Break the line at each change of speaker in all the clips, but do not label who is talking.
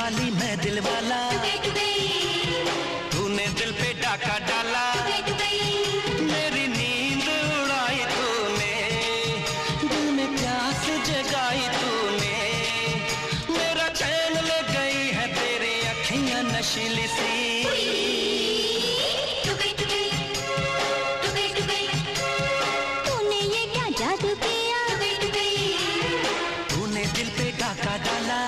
वाली मैं दिल वाला, तूने दिल पे डाका डाला। मेरी नींद उड़ाई तूने, दिल में प्यास जगाई तूने, मेरा चैन ले गई है तेरी अखियां नशीली सी।
तूने ये क्या जादू किया,
तूने दिल पे डाका डाला।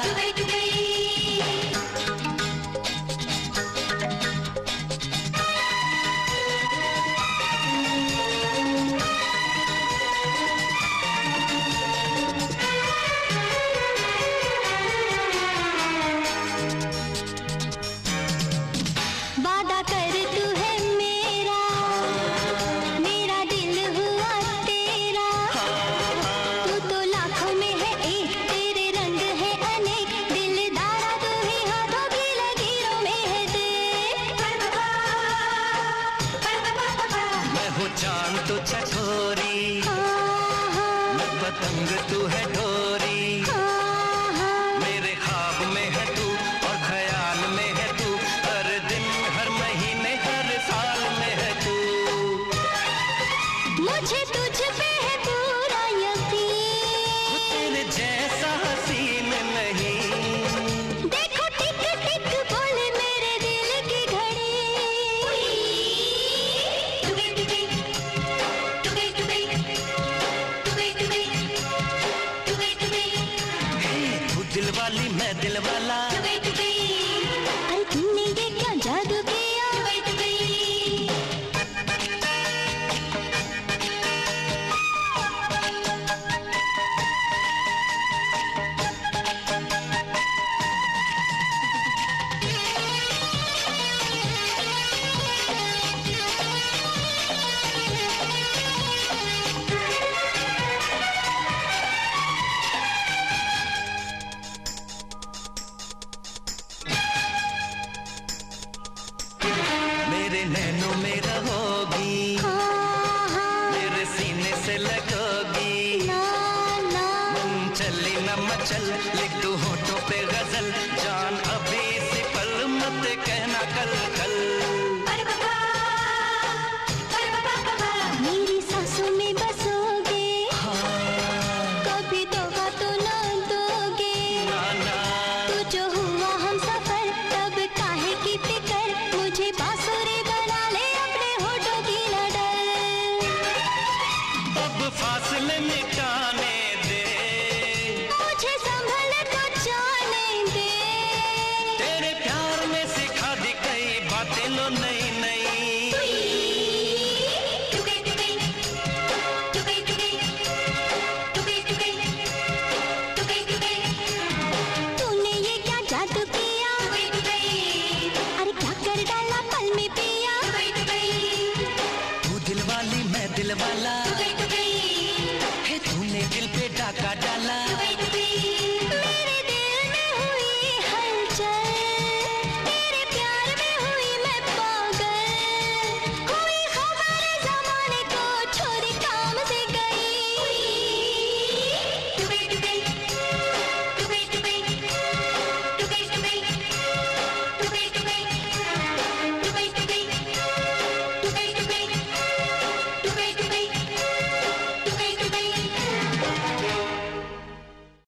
वादा कर तू है मेरा, मेरा दिल हुआ तेरा। तू तो लाखों में है एक, तेरे रंग है अनेक, दिलदारा तू ही हाथों की लकीरों में है देख।
मैं हूँ चांद तू चकोरी, मैं पतंग तू है डोरी, मेरे ख्वाब में है तू और ख्याल में है तू, हर दिन हर महीने हर साल में है तू।
मुझे तुझ पे है पूरा यकीन,
तेरे जैसा हसीन नहीं।
देखो टिक टिक बोले मेरे दिल की घड़ी।
हे, तू दिल वाली मैं दिल वाला,
अरे तूने ये क्या जादू किया,
मेरे नैनों में रहोगी, मेरे सीने से लगोगी।
ना ना
मन चली न मचल, लिख दूं होठों पे गजल, जान अभी इसी पल मत कहना कल कल।
मेरी सांसों में बसोगे, कभी धोखा तो ना दोगे। तू जो हुआ हम सफर, तब काहे की फिकर, मुझे बांसुरी बना ले अपने होठों की लड़ल।
अब फासले मिटाने दे,
मुझे संभल तो जाने दे,
तेरे प्यार में सिखा दी कई बातें लो नई नई।
तूने ये क्या जादू किया, अरे क्या कर डाला पल में पिया।
तू दिल वाली मैं दिल वाला, है तूने दिल पे डाका डाला।
मेरे दिल में हुई हलचल, तेरे प्यार में हुई मैं पागल, हुई खबर जमाने को छोड़ी काम से गई।